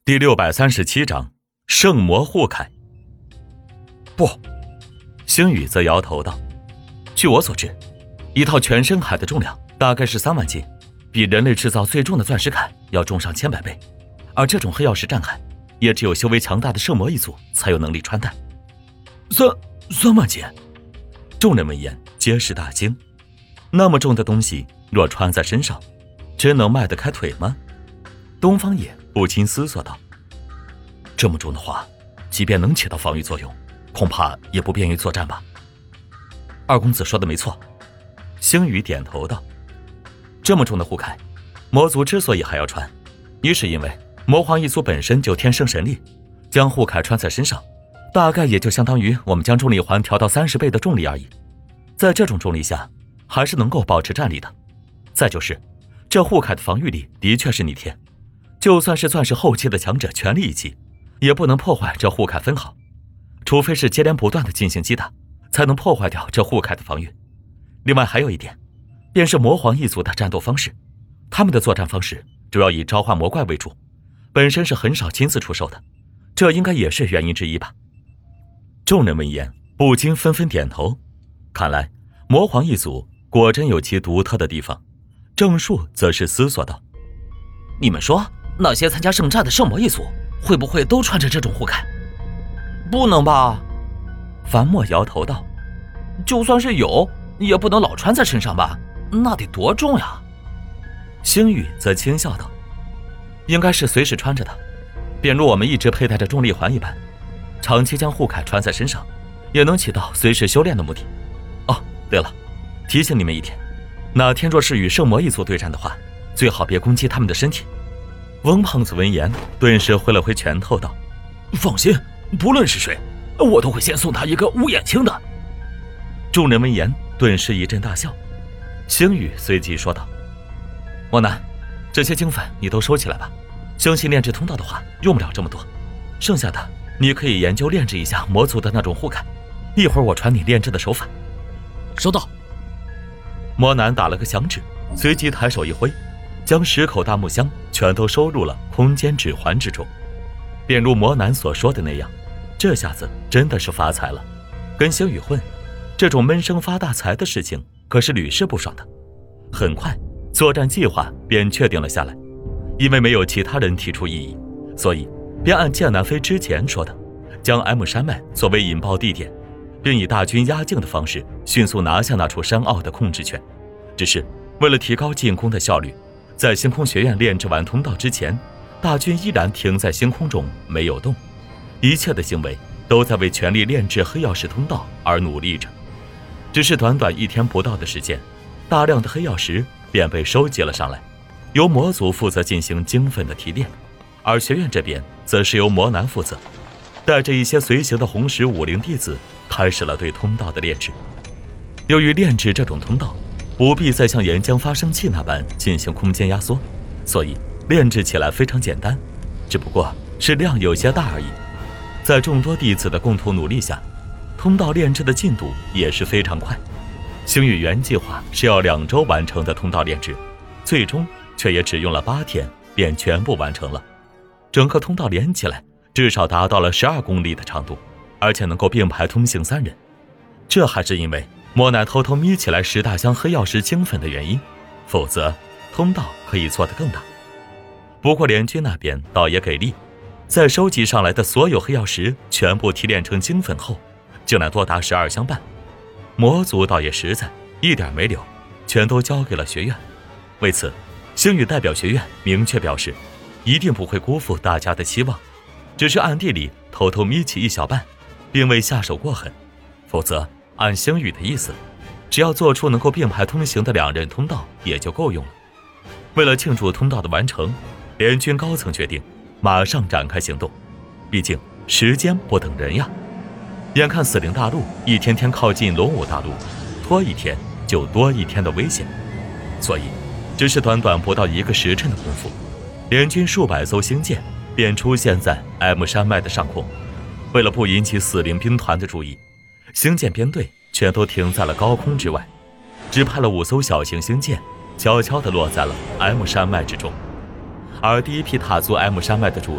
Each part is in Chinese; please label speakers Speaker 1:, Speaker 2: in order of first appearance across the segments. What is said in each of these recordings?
Speaker 1: 第637章圣魔护铠。不，星宇则摇头道，据我所知，一套全深海的重量大概是3万斤，比人类制造最重的钻石铠要重上千百倍，而这种黑曜石战铠也只有修为强大的圣魔一族才有能力穿戴。3万斤！众人闻言皆是大惊，那么重的东西若穿在身上，真能迈得开腿吗？东方野不禁思索道，这么重的话，即便能起到防御作用，恐怕也不便于作战吧。二公子说的没错，星宇点头道，这么重的护铠，魔族之所以还要穿，一是因为魔皇一族本身就天生神力，将护铠穿在身上，大概也就相当于我们将重力环调到30倍的重力而已，在这种重力下还是能够保持战力的。再就是这护铠的防御力的确是逆天，就算是钻石后期的强者全力一击，也不能破坏这护铠分毫，除非是接连不断的进行击打，才能破坏掉这护铠的防御。另外还有一点，便是魔皇一族的战斗方式，他们的作战方式主要以召唤魔怪为主，本身是很少亲自出手的，这应该也是原因之一吧。众人闻言不禁纷纷点头，看来魔皇一族果真有其独特的地方。郑树则是思索道，
Speaker 2: 你们说那些参加圣战的圣魔一族会不会都穿着这种护铠？不能吧？
Speaker 1: 樊墨摇头道，
Speaker 2: 就算是有，也不能老穿在身上吧，那得多重呀。
Speaker 1: 星宇则轻笑道，应该是随时穿着的，便如我们一直佩戴着重力环一般，长期将护铠穿在身上，也能起到随时修炼的目的。哦，对了，提醒你们一点，哪天若是与圣魔一族对战的话，最好别攻击他们的身体。翁胖子闻言顿时挥了挥拳头道，
Speaker 2: 放心，不论是谁，我都会先送他一个无眼青的。
Speaker 1: 众人闻言顿时一阵大笑，星宇随即说道，莫南，这些经粉你都收起来吧，相信炼制通道的话用不了这么多，剩下的你可以研究炼制一下魔族的那种护铠，一会儿我传你炼制的手法。
Speaker 2: 收到。
Speaker 1: 莫南打了个响指，随即抬手一挥，将10口大木箱全都收入了空间指环之中。便如魔南所说的那样，这下子真的是发财了。跟星宇混，这种闷声发大财的事情可是屡试不爽的。很快作战计划便确定了下来，因为没有其他人提出异议，所以便按剑南飞之前说的，将 M 山脉作为引爆地点，并以大军压境的方式迅速拿下那处山坳的控制权。只是为了提高进攻的效率，在星空学院炼制完通道之前，大军依然停在星空中没有动，一切的行为都在为全力炼制黑曜石通道而努力着。只是短短1天不到的时间，大量的黑曜石便被收集了上来，由魔族负责进行精分的提炼，而学院这边则是由魔男负责，带着一些随行的红石武灵弟子开始了对通道的炼制。由于炼制这种通道不必再像岩浆发生器那般进行空间压缩，所以炼制起来非常简单，只不过是量有些大而已。在众多弟子的共同努力下，通道炼制的进度也是非常快。星宇原计划是要2周完成的通道炼制，最终却也只用了8天便全部完成了。整个通道连起来至少达到了12公里的长度，而且能够并排通行3人。这还是因为莫乃偷偷眯起来10大箱黑曜石精粉的原因，否则通道可以做得更大。不过联军那边倒也给力，在收集上来的所有黑曜石全部提炼成精粉后，竟然多达12箱半。魔族倒也实在，一点没留，全都交给了学院。为此，星宇代表学院明确表示，一定不会辜负大家的期望，只是暗地里偷偷眯起1小半，并未下手过狠，否则按星宇的意思，只要做出能够并排通行的2人通道也就够用了。为了庆祝通道的完成，联军高层决定马上展开行动，毕竟时间不等人呀。眼看死灵大陆一天天靠近龙武大陆，拖1天就多1天的危险，所以只是短短不到1个时辰的功夫，联军数百艘星舰便出现在 M 山脉的上空。为了不引起死灵兵团的注意，星舰编队全都停在了高空之外，只派了5艘小型星舰悄悄地落在了 M 山脉之中。而第一批踏足 M 山脉的主力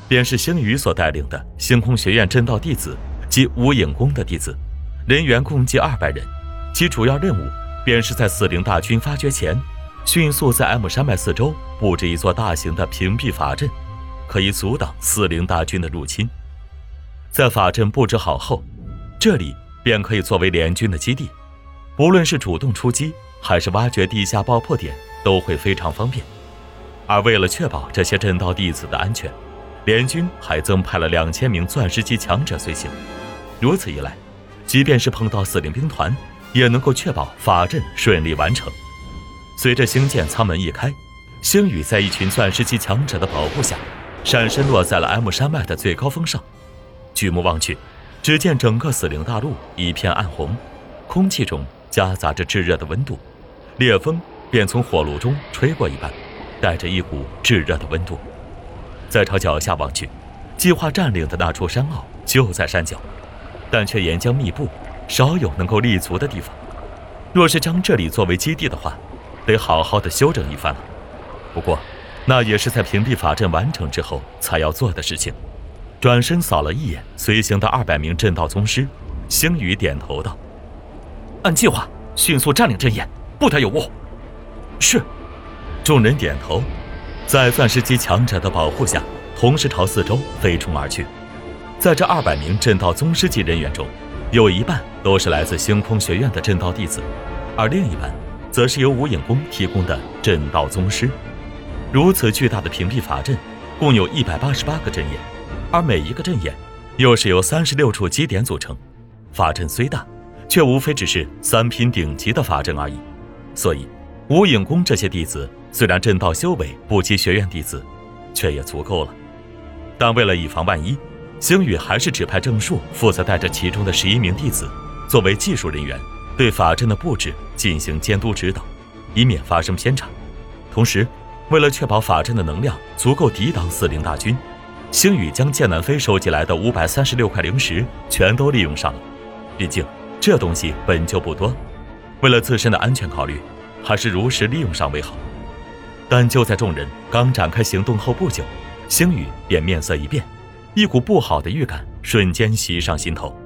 Speaker 1: 便是星宇所带领的星空学院正道弟子及无影宫的弟子，人员共计200人，其主要任务便是在死灵大军发觉前，迅速在 M 山脉四周布置一座大型的屏蔽法阵，可以阻挡死灵大军的入侵。在法阵布置好后，这里便可以作为联军的基地，不论是主动出击还是挖掘地下爆破点都会非常方便。而为了确保这些正道弟子的安全，联军还增派了2000名钻石级强者随行。如此一来，即便是碰到死灵兵团，也能够确保法阵顺利完成。随着星舰舱门一开，星宇在一群钻石级强者的保护下，闪身落在了 M 山脉的最高峰上。举目望去，只见整个死灵大陆一片暗红，空气中夹杂着炙热的温度，烈风便从火炉中吹过一般，带着一股炙热的温度。再朝脚下望去，计划占领的那处山坳就在山脚，但却岩浆密布，少有能够立足的地方。若是将这里作为基地的话，得好好的修整一番了。不过那也是在屏蔽法阵完成之后才要做的事情。转身扫了一眼随行的200名正道宗师，星宇点头道：“
Speaker 2: 按计划迅速占领阵眼，不得有误。”
Speaker 1: 是。众人点头，在钻石级强者的保护下，同时朝四周飞冲而去。在这200名正道宗师级人员中，有一半都是来自星空学院的正道弟子，而另一半则是由无影宫提供的正道宗师。如此巨大的屏蔽法阵，共有188个阵眼，而每一个阵眼又是由36处基点组成。法阵虽大，却无非只是3品顶级的法阵而已。所以无影宫这些弟子虽然正道修为不及学院弟子，却也足够了。但为了以防万一，星宇还是指派郑树负责带着其中的11名弟子作为技术人员，对法阵的布置进行监督指导，以免发生偏差。同时为了确保法阵的能量足够抵挡死灵大军，星宇将剑南飞收集来的536块灵石全都利用上了。毕竟这东西本就不多，为了自身的安全考虑，还是如实利用上为好。但就在众人刚展开行动后不久，星宇便面色一变，一股不好的预感瞬间袭上心头。